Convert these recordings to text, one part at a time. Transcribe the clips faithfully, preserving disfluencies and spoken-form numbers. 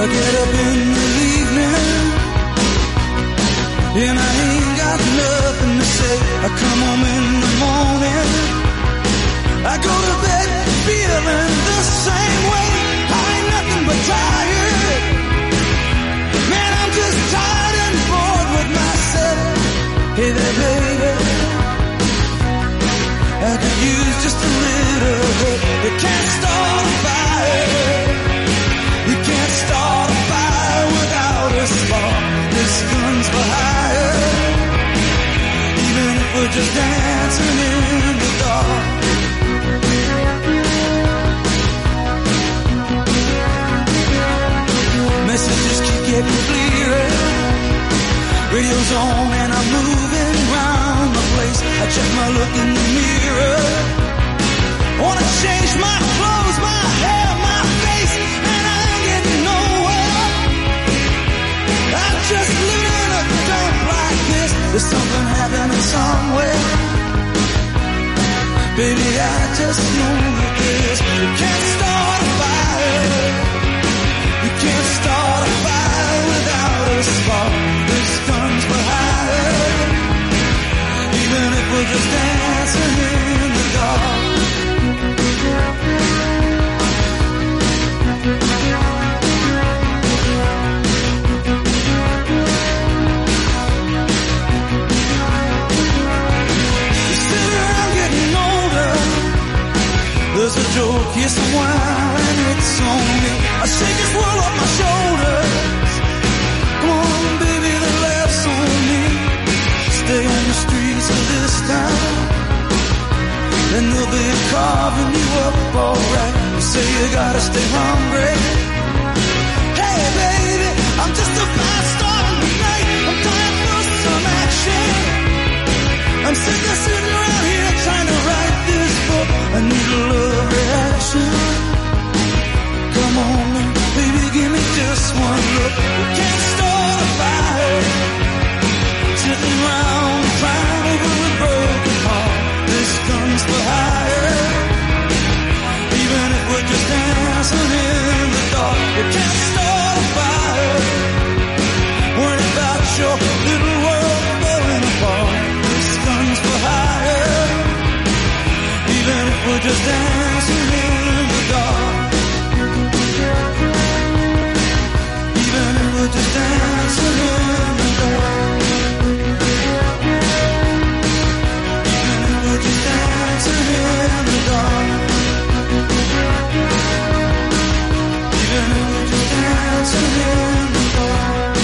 I get up in the evening and I ain't got nothing to say. I come home in the morning, I go to bed feeling the same way. I ain't nothing but tired. Man, I'm just tired and bored with myself. Hey there, baby, I could use just a little bit. You can't start a fire. You can't start a fire without a spark. This gun's for hire. Even if we're just dancing in the dark. Messages keep getting clearer. Radio's on and I'm moving round the place. I check my look in the mirror. Wanna change my clothes, my hair, my face, and I ain't getting nowhere. I'm just living in a dump like this. There's something happening somewhere. Baby, I just know that this. You can't start a fire. You can't start a fire without a spark. This gun's for hire. Even if we're just dancing in the dark. You sit around getting older. There's a joke here somewhere and it's on me. I shake this world off my shoulders. Come on, baby, the laughs on me. Stay on the streets of this town, and they'll be carving you up alright. You say you gotta stay hungry. Hey, baby, I'm just a fast starting tonight. I'm dying for some action. I'm sick of sitting around here trying to write this book. I need a love reaction. Come on, baby, give me just one look. We can't start a fire, sitting around crying over a broken heart. This gun's for hire. Even if we're just dancing in the dark, we can't start a fire. Worry about your little world falling apart. This gun's for hire. Even if we're just dancing in the dark. Even if we're just dancing in the dark. Even if we're just dancing in the dark. Even if we're just dancing in the dark.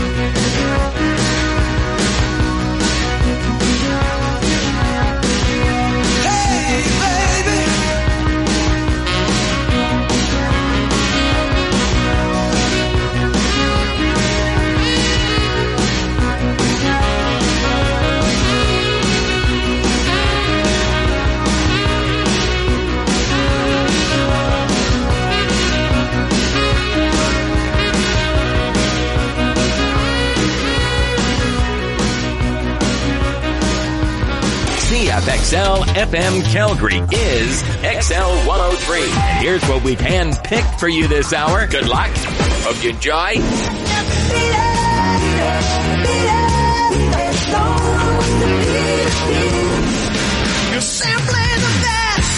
Hey, baby. C F X L F M Calgary is X L one oh three. And here's what we've handpicked for you this hour. Good luck. Hope you enjoy. You're simply the best.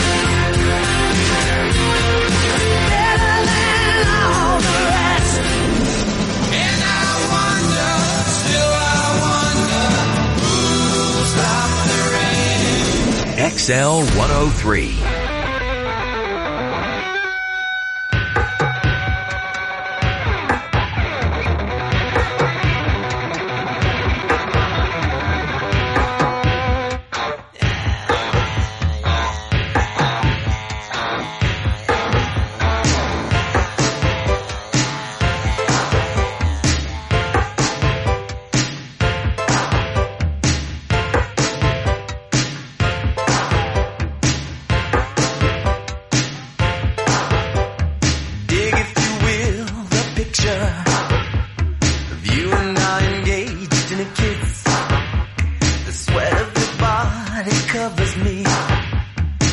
Better than all the rest. And I wonder, still I wonder, who'll stop the rain? X L one oh three.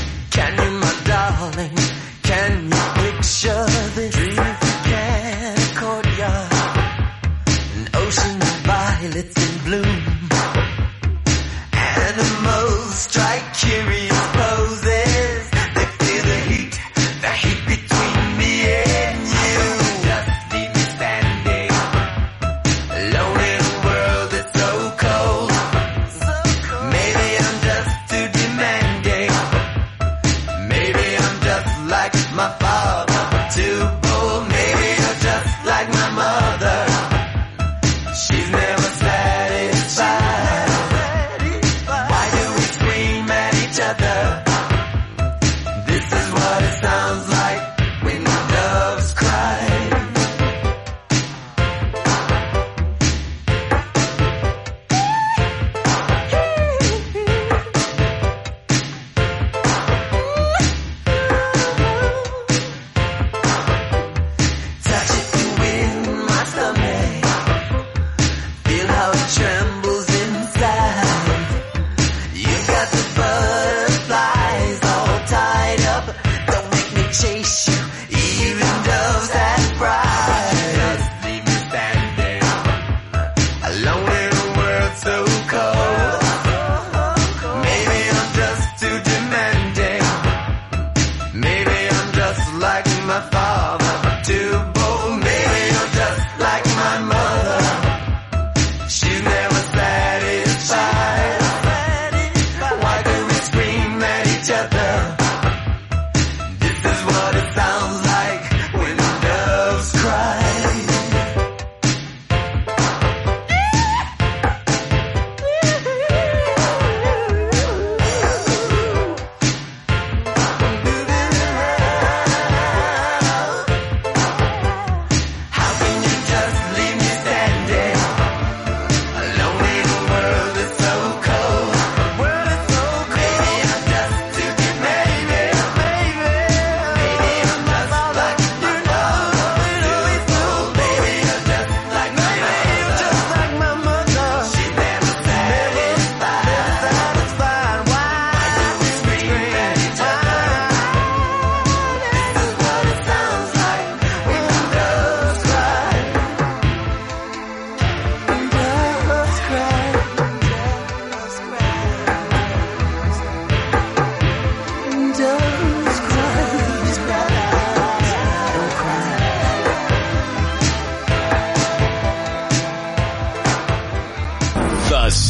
Can you, my darling, can you picture this? Dream if you can.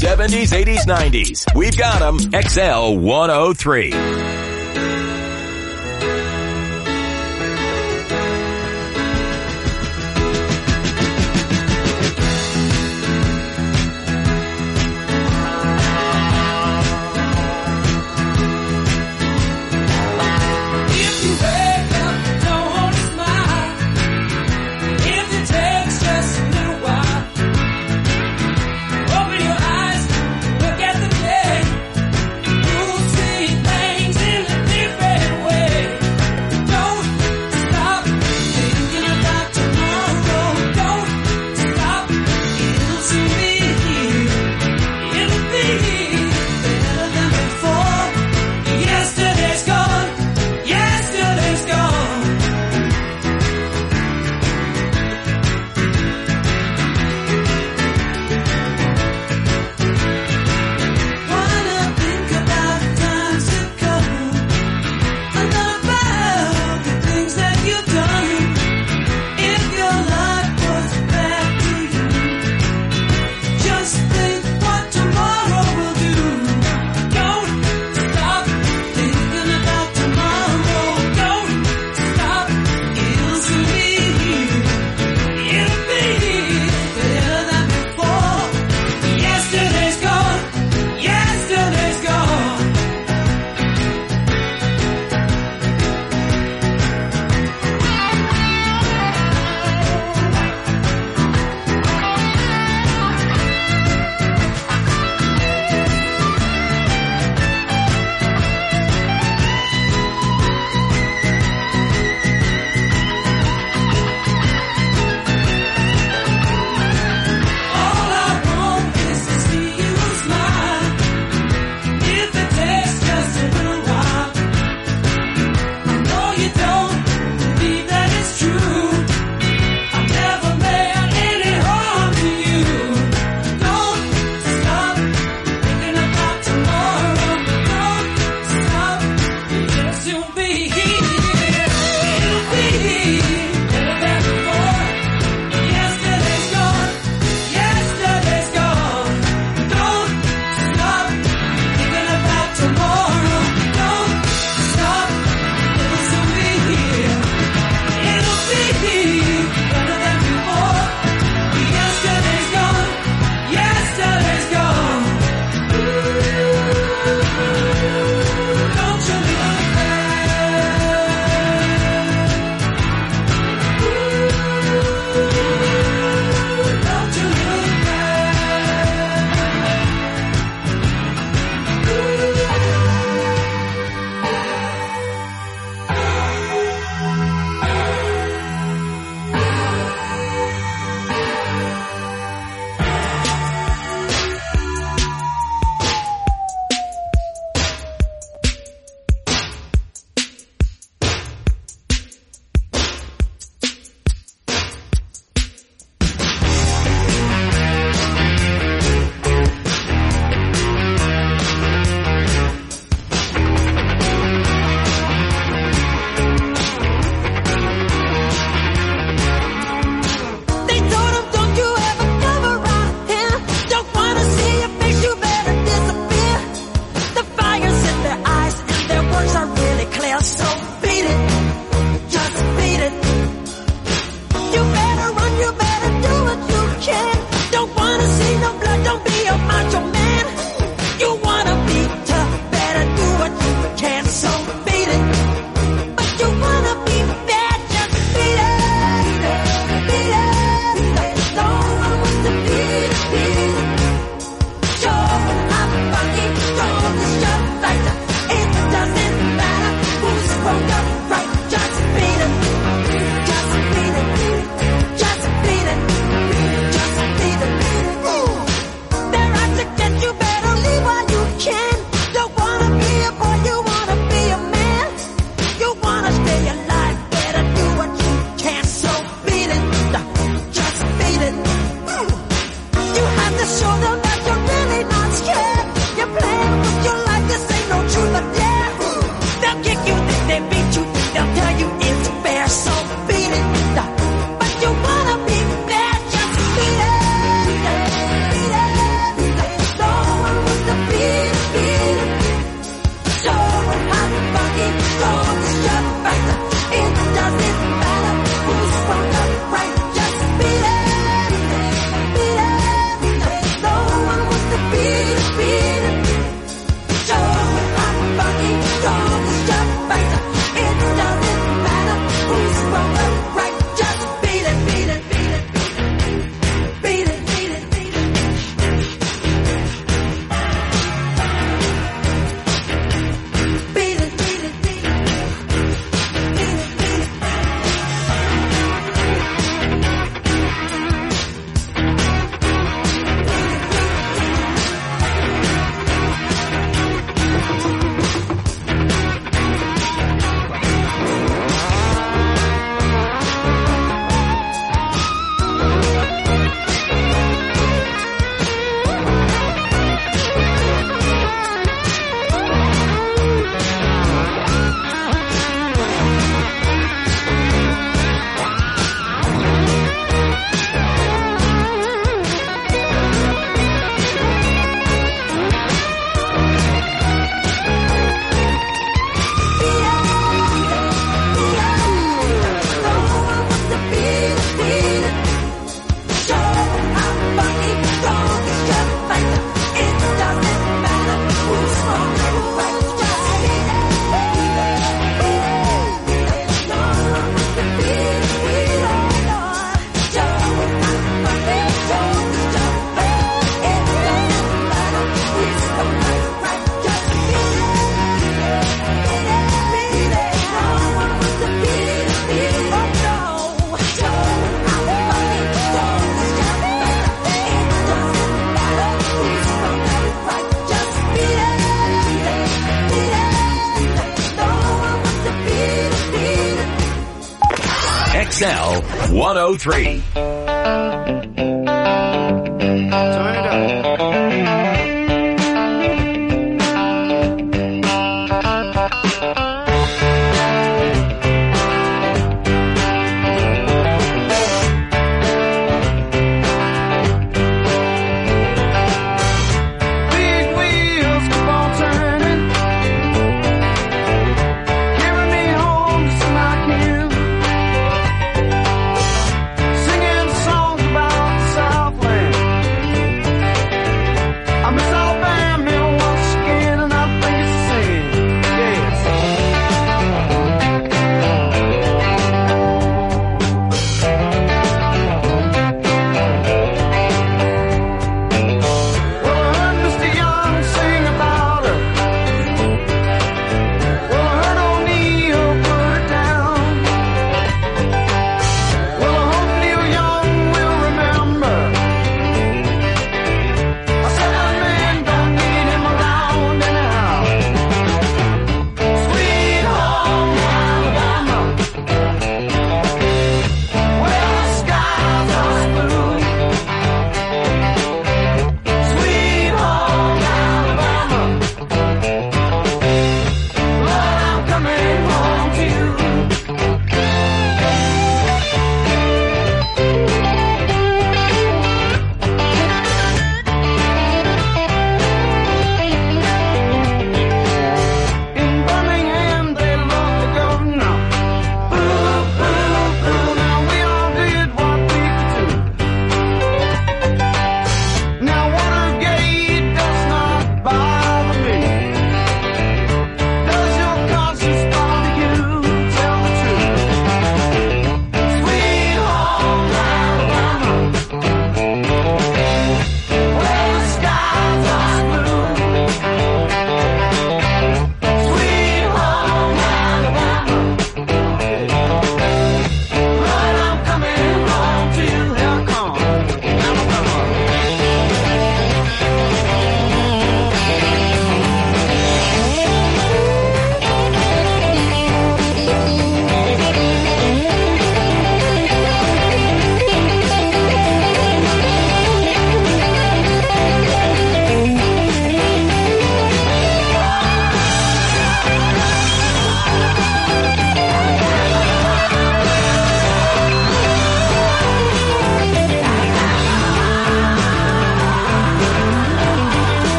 seventies, eighties, nineties. We've got them. X L one oh three. Open your eyes, look at the day. You'll see things in X L one oh three. Turn it up.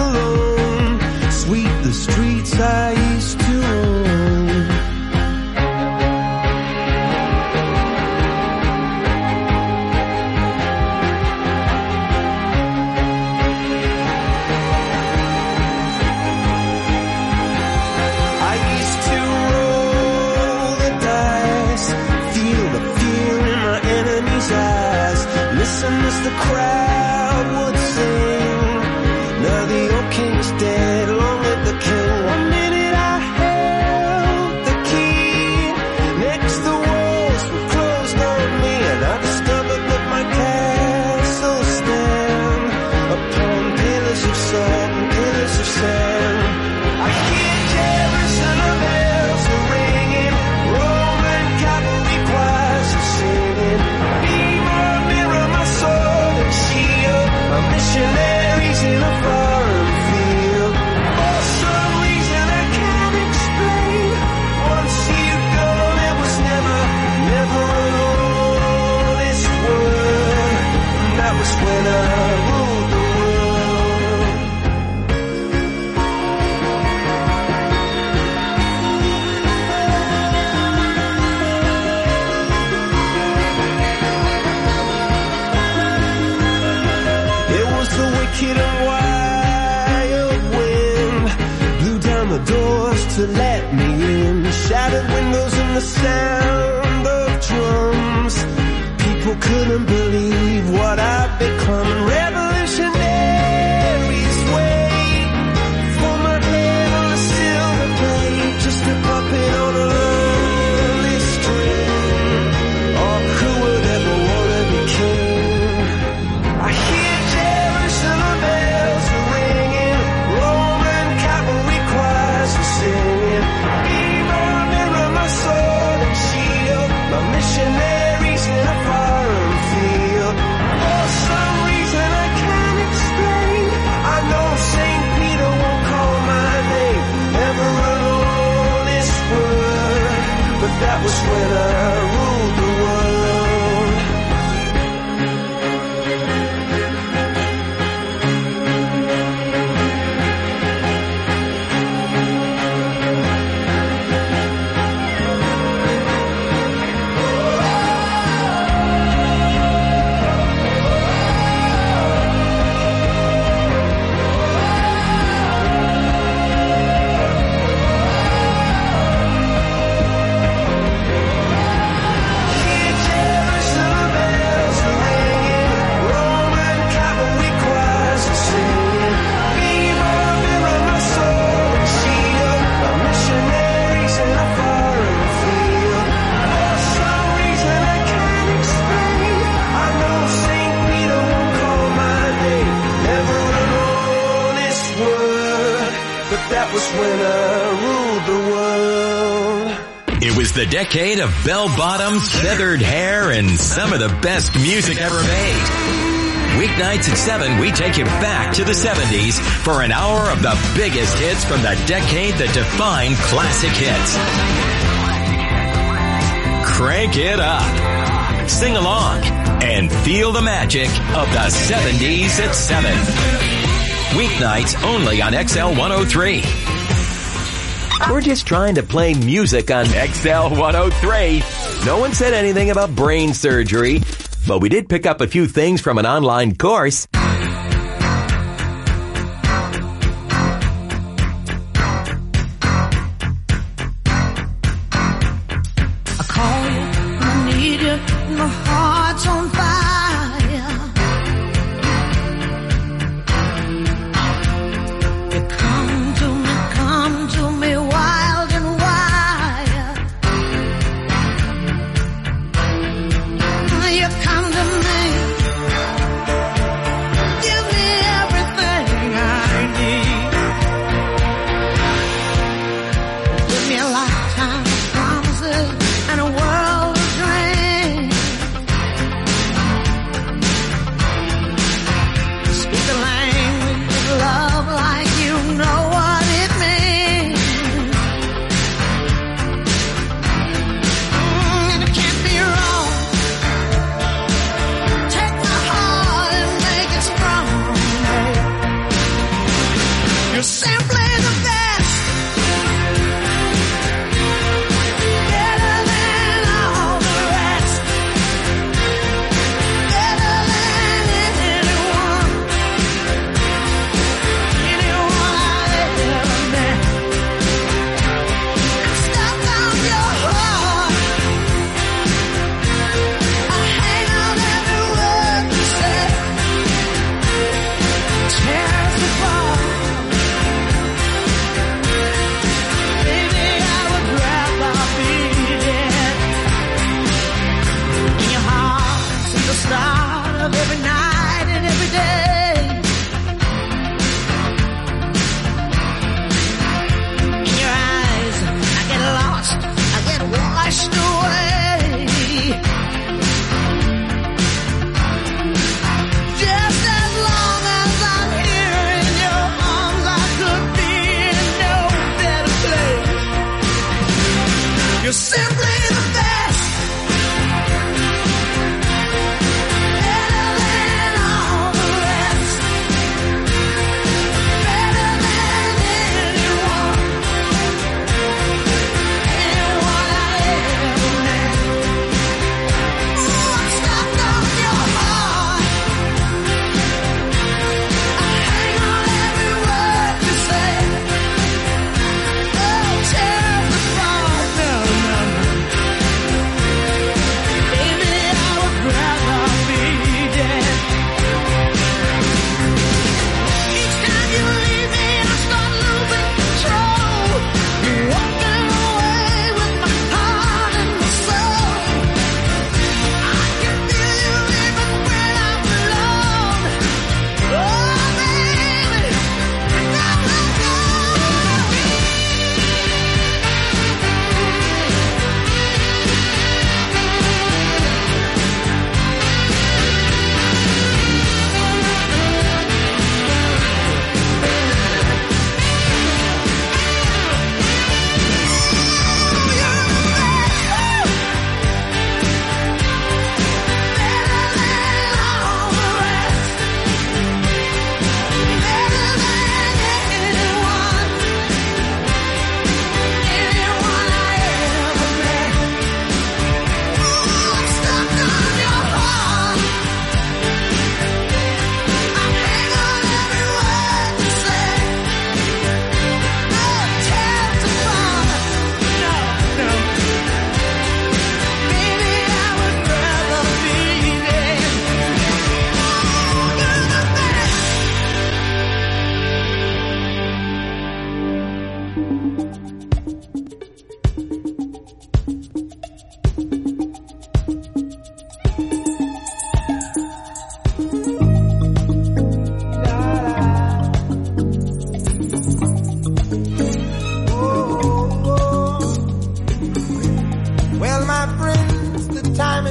the streets I used to own. the crowd would sing. Now the old king's dead, long live the king. One minute I held the key, next the walls were closed on me, and I discovered that my castle stand upon pillars of salt and pillars of sand. I hear Jerusalem bells are ringing, Roman cavalry choirs are singing. Mirror, mirror, my sword and shield, my missionaries in a foreign field. For some reason I can't explain, once you've gone it was never, never an honest word. And that was when I ruled the world. It was the wicked and wild wind, blew down the doors to let me in, shattered windows and the sound of drums. People couldn't believe what I'd become. Revolutionaries wait for my head on a silver plate, just a puppet on a lonely string. Oh, who would ever want to be king? I hear Jerusalem bells are ringing, Roman cavalry choirs are singing. Mirror, mirror, my sword and shield, my missionaries in a foreign field. For some reason I can't explain, I know Saint Peter won't call my name, never an honest word, but that was when I ruled the world. Hear Jerusalem bells are ringing, Roman cavalry choirs are singing. Mirror, mirror, my sword and shield, my missionaries in a foreign field. For some reason I can't explain, I know Saint Peter won't call my name, never an honest word, but that was when I ruled the world. It was the decade of bell-bottoms, feathered hair, and some of the best music ever made. Weeknights at seven, we take you back to the seventies for an hour of the biggest hits from the decade that defined classic hits. Crank it up, sing along, and feel the magic of the seventies at seven. Weeknights only on X L one oh three. We're just trying to play music on X L one oh three. No one said anything about brain surgery, but we did pick up a few things from an online course. I call you, I need you, my heart's on fire. You come to me, come to me, wild and wild. You come to me, give me everything I need. Give me a lifetime of promises and a world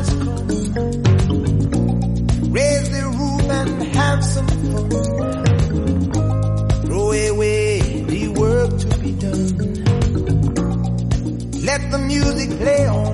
come. Raise the roof and have some fun. Throw away the work to be done. Let the music play on.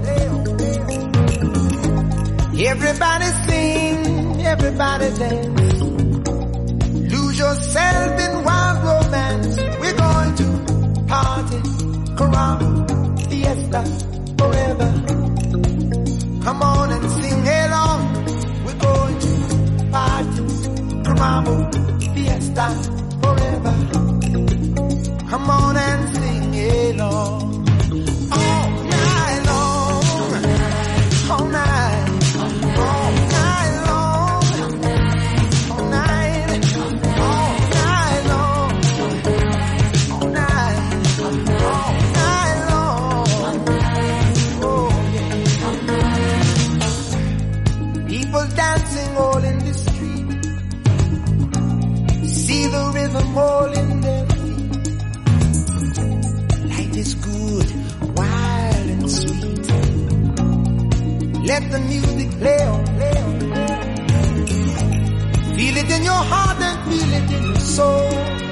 Everybody sing, everybody dance. Lose yourself in wild romance. We're going to party, caramba, fiesta, forever. Come on and sing along. We're going to party, caramba, fiesta, forever. Come on and sing along. All night long, all night, all night long, all night, all night long, all night, all night long. Oh yeah. People dancing all in the street. See the rhythm all in their feet. Life is good, wild and sweet. Let the music play on, play on, play on. Feel it in your heart and feel it in your soul.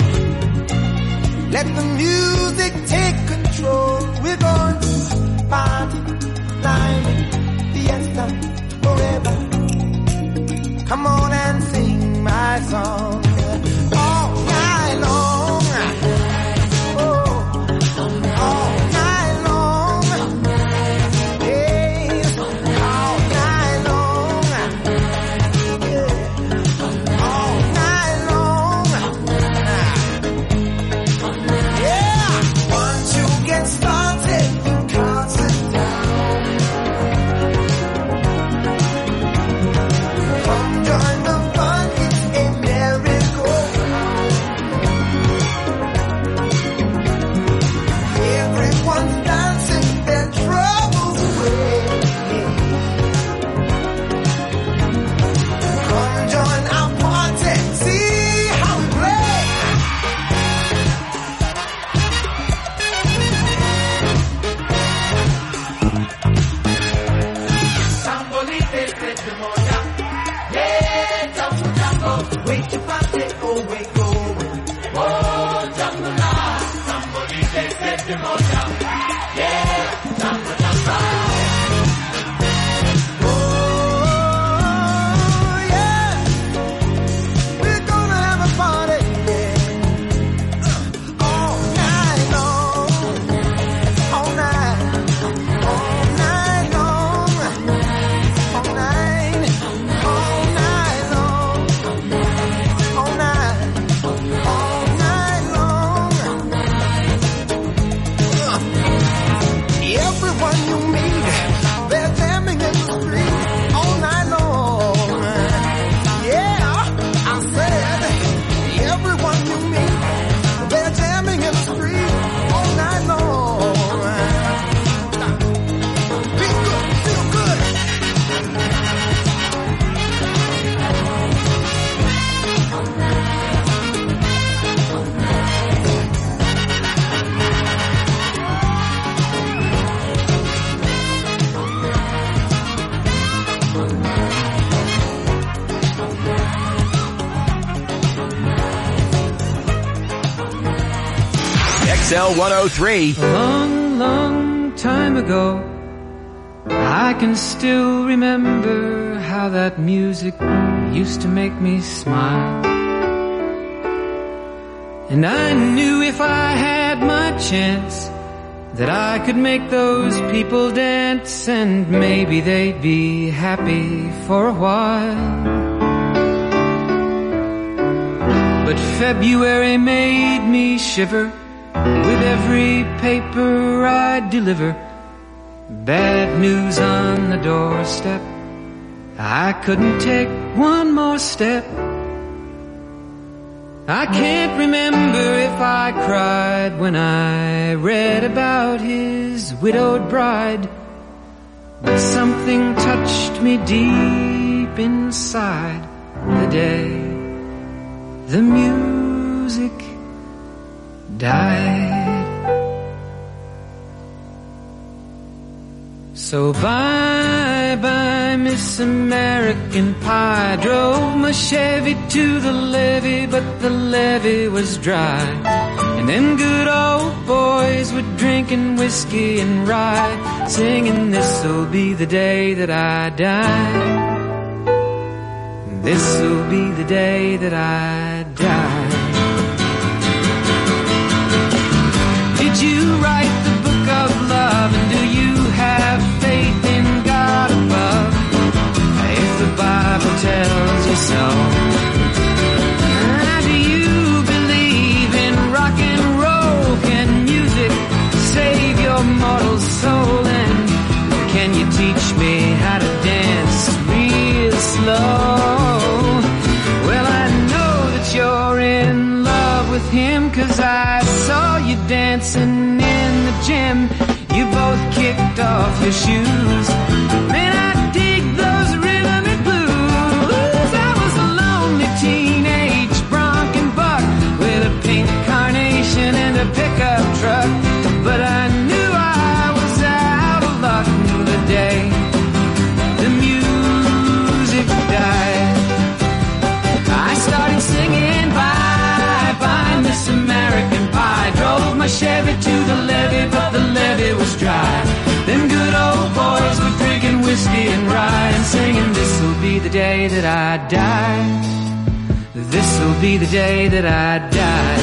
Let the music take control. We're going to party, climbing, fiesta, forever. Come on and sing my song. All night long. Oh, all night long. Yes, all night long. Yeah, all night long. Yeah, once you get started, you can't sit down. Come join the fun, it's a merry-go-round. Everyone's dancing their troubles away. Come join our party, see how we play. Tambolite ritmo ya, yeah, jambo jambo, wait your party, oh wait go, oh jambo la, tambolite ritmo ya, yeah, jambo jambo. Oh yeah, we're gonna have a party, yeah, all night long, all night, all night long. All night, all night long, all night, all night long. Everyone you meet, they're jamming in the street all night long. Yeah, I said, everyone you meet, they're jamming in the street all night long. Feel good, feel good. X L one oh three. A long, long time ago, I can still remember how that music used to make me smile. And I knew if I had my chance that I could make those people dance, and maybe they'd be happy for a while. But February made me shiver with every paper I deliver. Bad news on the doorstep, I couldn't take one more step. I can't remember if I cried when I read about his widowed bride, but something touched me deep inside the day the music died. So bye bye Miss American Pie. Drove my Chevy to the levee, but the levee was dry. And them good old boys were drinking whiskey and rye, singing this'll be the day that I die. This'll be the day that I die. Did you write the book of love, and do you have faith in God above? If the Bible tells you so. Ah, do you believe in rock and roll? Can music save your mortal soul? And can you teach me how to dance real slow? Well, I know that you're in love with him, 'cause I saw you dancing in the gym. You both kicked off your shoes. Man, I dig those rhythmic blues. I was a lonely teenage bronc and buck with a pink carnation and a pickup truck. But I knew I was out of luck the day the music died. I started singing bye bye Miss American Pie. Drove my Chevy to the levee, but the levee was dry. Them good old boys were drinking whiskey and rye and singing this'll be the day that I die. This'll be the day that I die.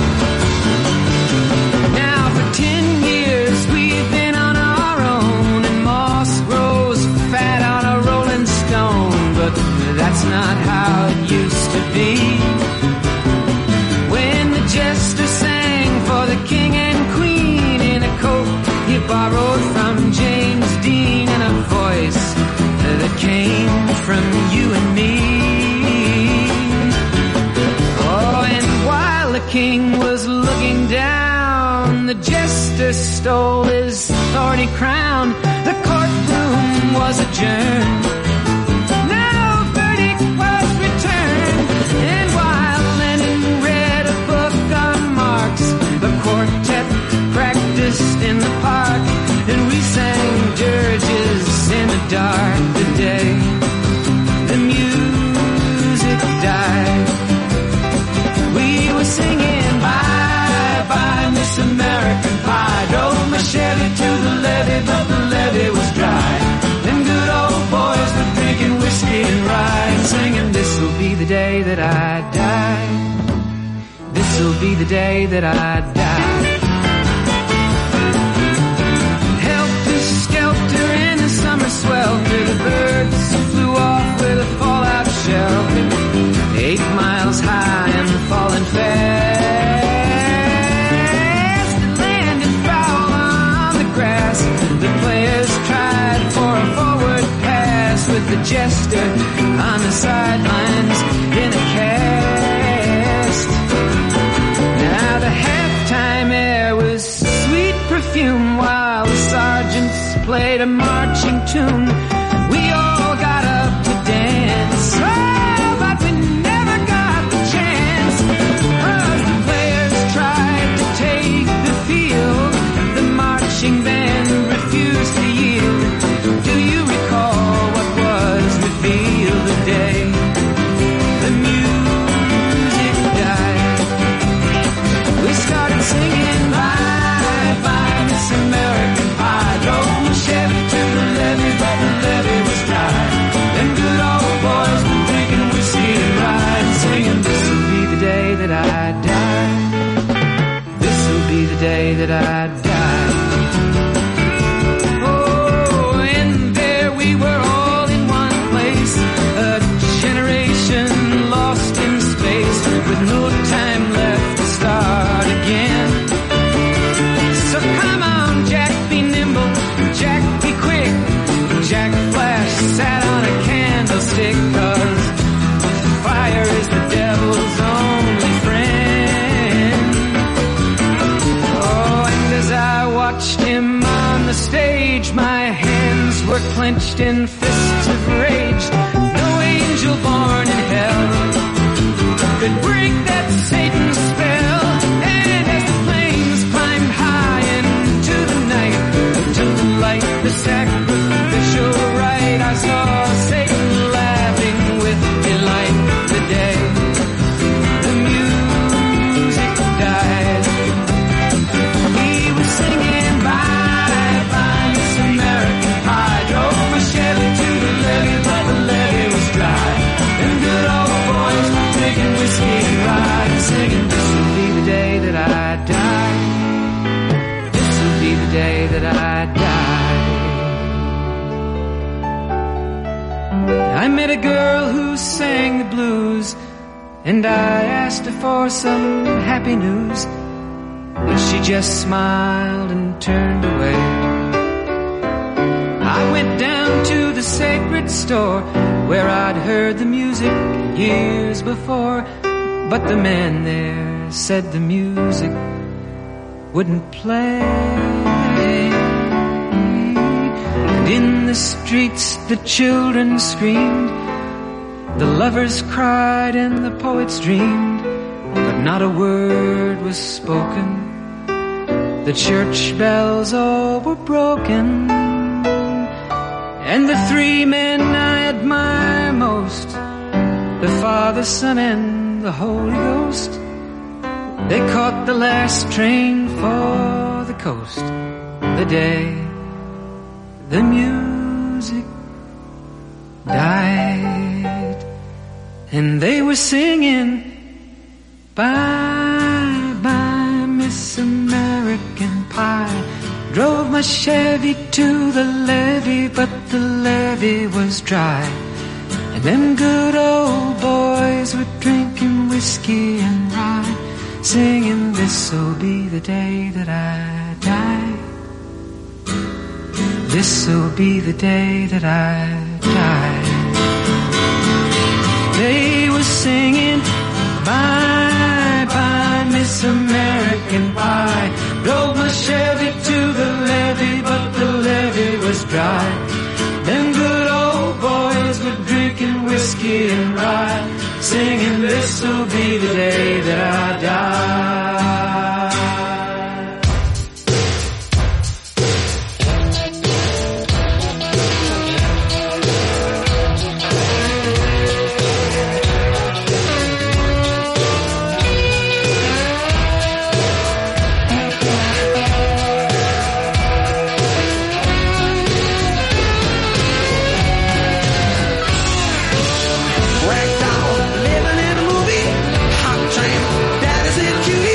Now for ten years we've been on our own, and moss grows fat on a rolling stone. But that's not how it used to be. When the jester sang for the king and queen in a coat he borrowed from James Dean, and a voice that came from you and me. Oh, and while the king was looking down, the jester stole his thorny crown. The courtroom was adjourned. No verdict was returned. And while Lenin read a book on Marx, the quartet practiced in the park, and we sang dirges in the dark. The day the music died, we were singing bye bye Miss American Pie. Drove my Chevy to the levee, but the levee was dry. Them good old boys were drinking whiskey and rye and singing this'll be the day that I die. This'll be the day that I die. Helter-skelter in the summer swelter, the birds flew off with a fallout shelter. Eight miles high and falling fast. It landed foul on the grass. The players tried for a forward pass, with the jester on the sidelines in a cast. Now the halftime air was sweet perfume, while the sergeants played a marching tune. We all got up to dance, oh, but we never got the chance, 'cause the players tried to take the field. The marching band refused to yield. Do you recall what was revealed the day the music died? We started singing bye bye Miss American Pie. Drove my Chevy to the levee, but the levee was dry. Them good old boys were drinking whiskey and rye and singing this'll be the day that I die. This'll be the day that I die. Oh, and there we were all in one place, a generation lost in space, with no time left to start again. So come on, Jack, be nimble, Jack, be quick. Jack Flash sat on a candlestick, 'cause fire is the devil's only friend. Oh, and as I watched him on the stage, my hands were clenched in fists of rage. No angel born in hell could break that Satan spell. And as the flames climbed high into the night, to light the sacrifice I met a girl who sang the blues, and I asked her for some happy news, but she just smiled and turned away. I went down to the sacred store where I'd heard the music years before, but the man there said the music wouldn't play. And in the streets the children screamed, the lovers cried and the poets dreamed, but not a word was spoken. The church bells all were broken, and the three men I admire most, the Father, Son, and the Holy Ghost, they caught the last train for the coast the day the music died. And they were singing, bye, bye, Miss American Pie. Drove my Chevy to the levee, but the levee was dry. And them good old boys were drinking whiskey and rye, singing, this'll be the day that I die. This'll be the day that I die. They were singing, bye, bye, Miss American Pie. Drove my Chevy to the levee, but the levee was dry. Them good old boys were drinking whiskey and rye, singing, this'll be the day that I die. Living in a movie, hot tramp, that is it, cutie.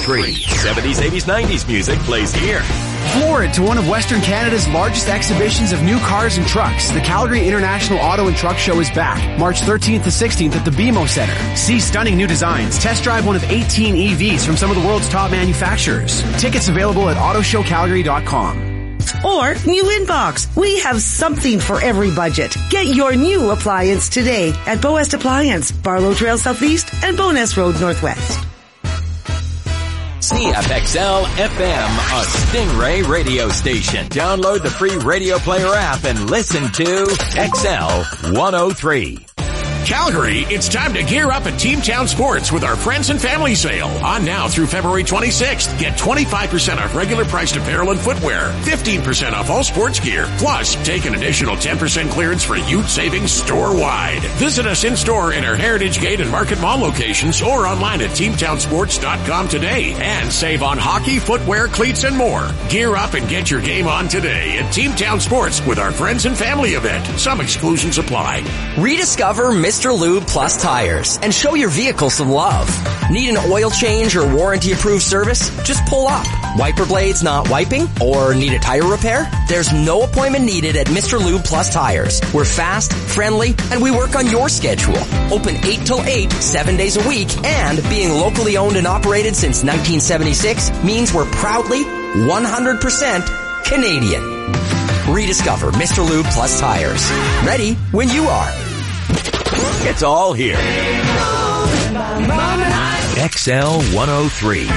three. seventies, eighties, nineties music plays here. Florid to one of Western Canada's largest exhibitions of new cars and trucks. The Calgary International Auto and Truck Show is back, March thirteenth to sixteenth at the B M O Center. See stunning new designs. Test drive one of eighteen E Vs from some of the world's top manufacturers. Tickets available at auto show calgary dot com. Or new inbox. We have something for every budget. Get your new appliance today at Boest Appliance, Barlow Trail Southeast and Bowness Road Northwest. C F X L F M, a Stingray radio station. Download the free Radio Player app and listen to X L one oh three. Calgary, it's time to gear up at Teamtown Sports with our Friends and Family Sale. On now through February twenty-sixth. Get twenty-five percent off regular priced apparel and footwear, fifteen percent off all sports gear, plus take an additional ten percent clearance for huge savings store-wide. Visit us in-store in our Heritage Gate and Market Mall locations or online at teamtown sports dot com today and save on hockey, footwear, cleats, and more. Gear up and get your game on today at Teamtown Sports with our Friends and Family event. Some exclusions apply. Rediscover Mister Lube Plus Tires and show your vehicle some love. Need an oil change or warranty-approved service? Just pull up. Wiper blades not wiping? Or need a tire repair? There's no appointment needed at Mister Lube Plus Tires. We're fast, friendly, and we work on your schedule. Open eight till eight, seven days a week, and being locally owned and operated since nineteen seventy-six means we're proudly one hundred percent Canadian. Rediscover Mister Lube Plus Tires. Ready when you are. It's all here. X L one oh three.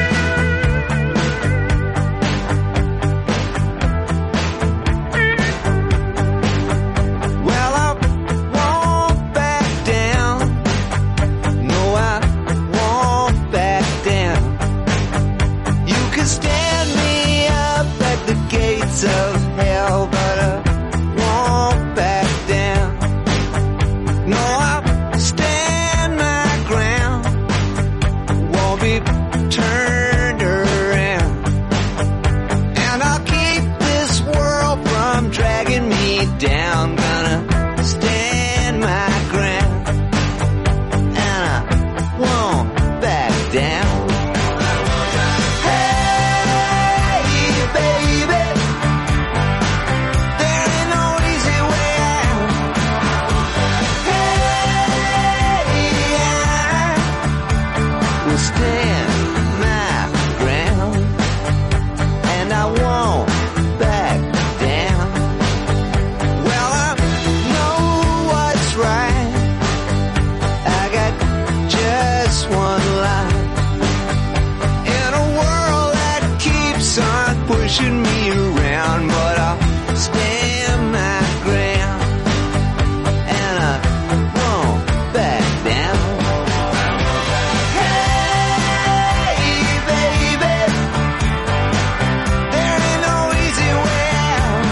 Well, I won't back down. No, I won't back down. You can stand me up at the gates of hell, but I won't back down. No, I'll stand my ground. Won't be turned around. And I'll keep this world from dragging me down. Gonna stand my ground. And I won't back down. Hey, baby, there ain't no easy way out. Will stand my ground, and I won't back down. Well, I know what's right. I got just one life in a world that keeps on pushing me around, but I'll stand my ground, and I won't back down. Hey, baby, there ain't no easy way out.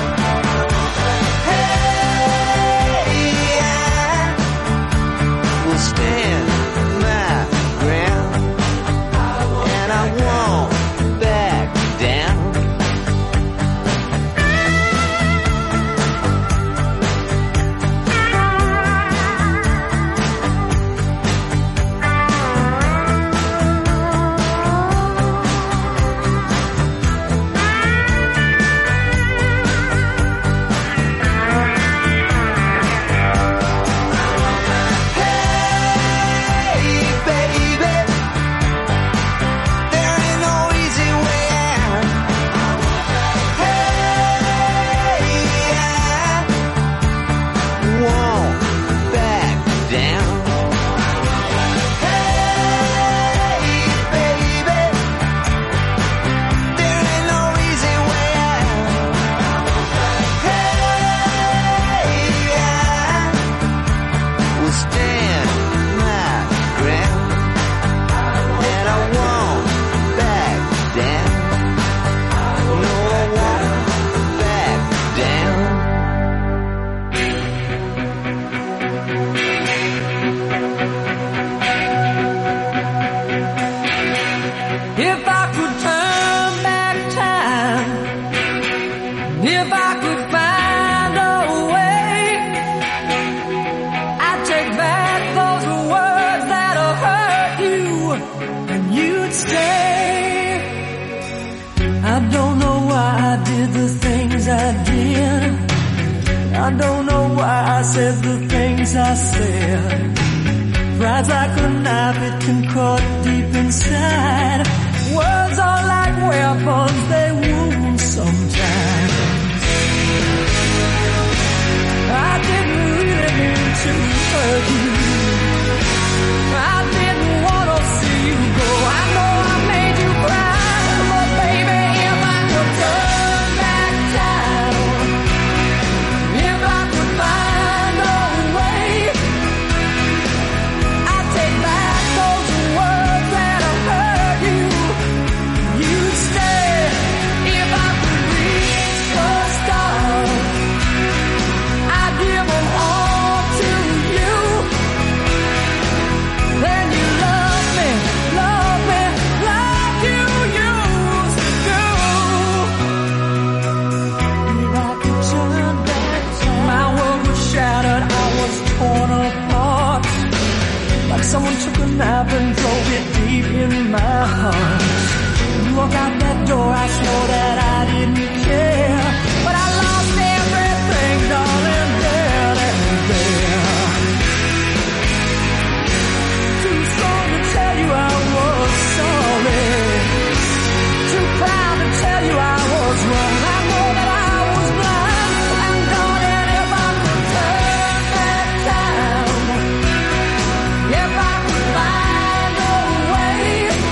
Hey, I will stand my ground, and I won't back down. Hey, baby, there ain't no easy way out. Hey, I won't back down. Hey, baby, there ain't no easy way out. Hey, I will stand my ground, and I won't back down. No, I won't back down. If I could turn back time, if I could find a way, I'd take back those words that'll hurt you, and you'd stay. said the things I said. Pride's like a knife, it can cut deep inside. Words are like weapons, they wound sometimes. I didn't really mean to hurt you. I didn't want to see you go. I know I made you cry, but baby, if I could turn back time, if I could find a way, I'd take back those words that have hurt you. You'd stay if I could reach the stars. I'd give them all to you. Then you love me, love me, like you used to do. If I could turn back time, my world was shattered, I was torn apart. Like someone took a knife and drove it deep in my heart. You walk out that door, I swore that I didn't care, but I lost everything, darling, there and there. Too strong to tell you I was sorry. Too proud to tell you I was wrong. I know that I was blind. And darling, if I could turn back time, if I could find a way,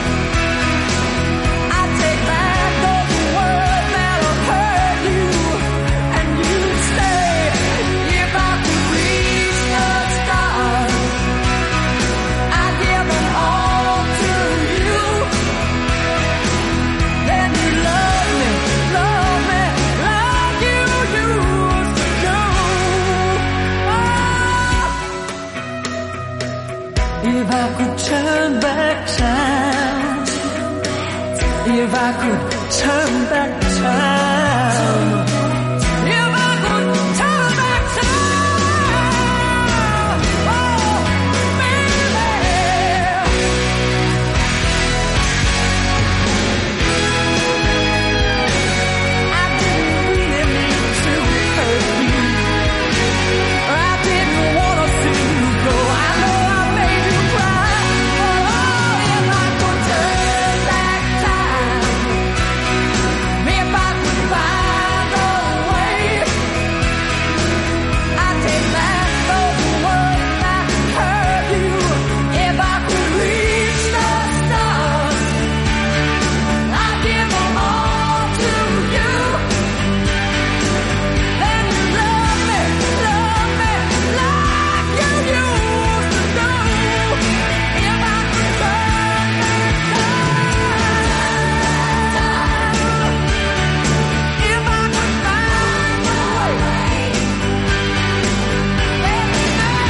I'd take back those words that have hurt you, and you'd stay if I could reach the stars. I'd give them all to you. Then you love me, love me, like you used to do. Oh. If I could turn back time, if I could turn back time, if I could turn back time, oh, baby. I didn't really mean to hurt you. I didn't want to see you go. I know I made you cry, but oh, if I could turn back time, if I could find a way, I'd take back those words that hurt you. If I could reach the stars, I'd give them all to you. Then you love me, love me, like you used to do. If I could turn back time, if I could find a way, baby,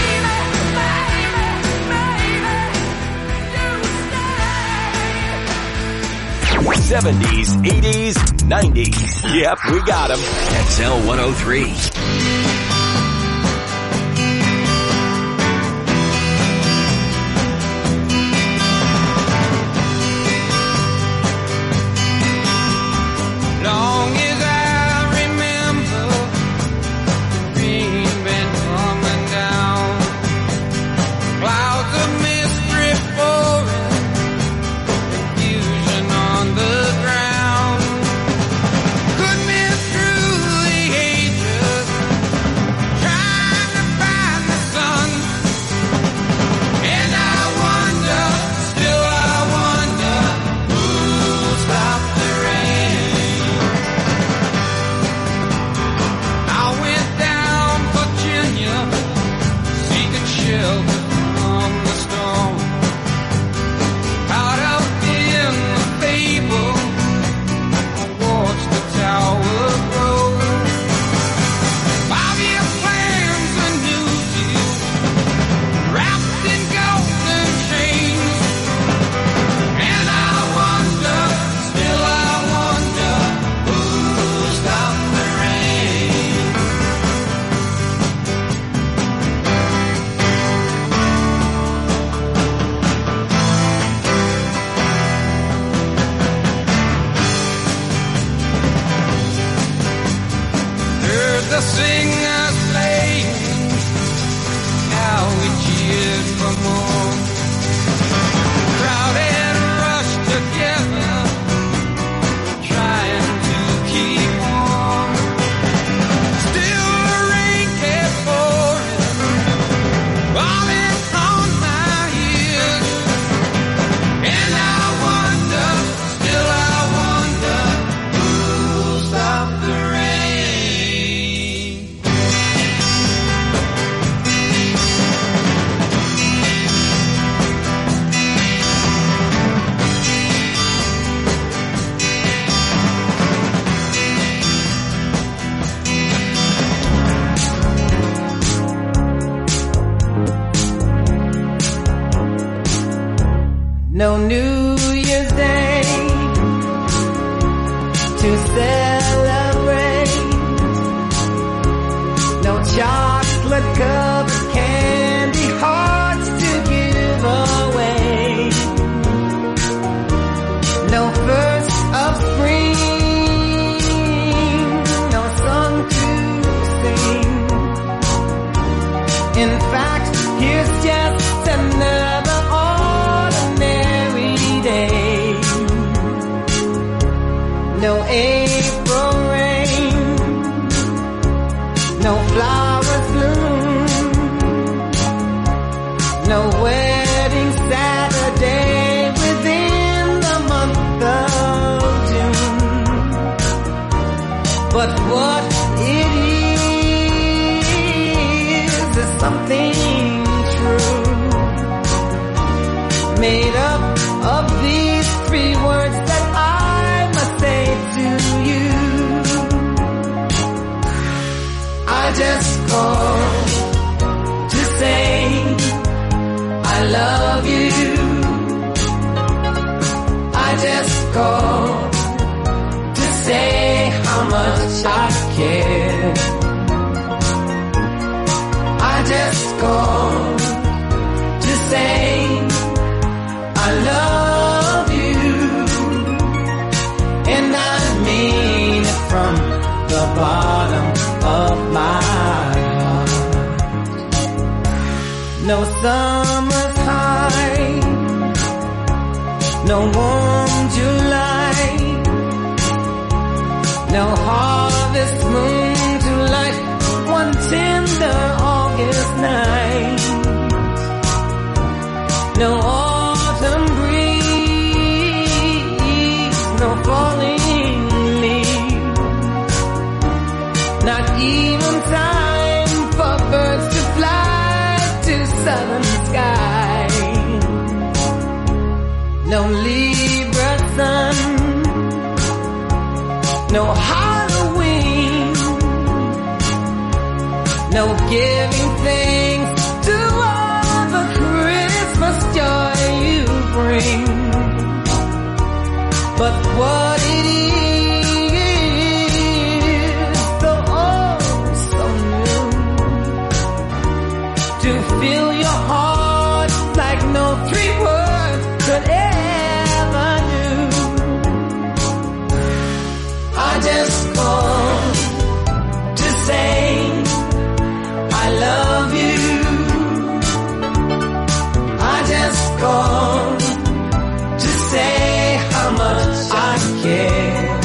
baby, baby, you stay. seventies, eighties, nineties. Yep, we got them. X L one oh three. Long as I remember, the rain been coming down, clouds of mist drift pouring, confusion on the ground. Could miss through the ages, trying to find the sun. And I wonder, still I wonder, who'll stop the rain. I went down Virginia, seeking shelter from the storm. Caught up in the fable, I watched the tower grow. Five-year plans, a new deal, wrapped in golden chains. And I wonder, still I wonder, who'll stop the rain. Heard the singers playing more. Crowded, rushed together, trying to keep warm. Still the rain kept pouring, falling on my ears. And I wonder, still I wonder, who'll stop the rain? No New Year's Day to celebrate. No chocolate covered candy hearts to give away. No first of spring, no song to sing. In fact, here's just another ordinary day. No April rain, no flowers bloom, no wedding Saturday within the month of June. But what it is is something true, made up of these three words that I must say to you. I just called to say I love you. I just called to say how much I care. I just called to say I love you, and I mean it from the bottom of my heart. No summer's high, no warm July, no harvest moon to light one tender August night. No autumn breeze, no falling leaves, not even time for birds to fly to southern skies. No Libra sun, no Halloween, no giving thanks to all the Christmas joy you bring. But what it is, so oh so new, to fill your heart like no three words could ever do. I just called to say I love you. I just called to say how much I care.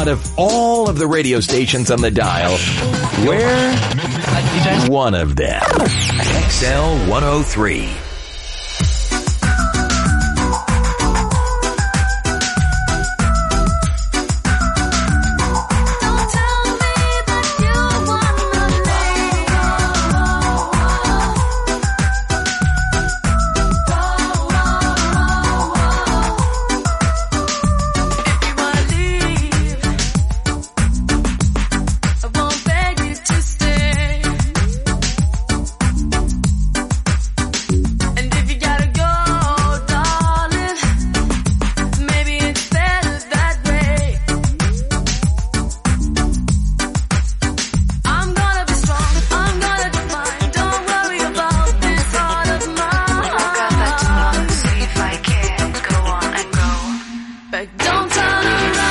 out of all of the radio stations on the dial, we're one of them. X L one oh three. But don't turn around.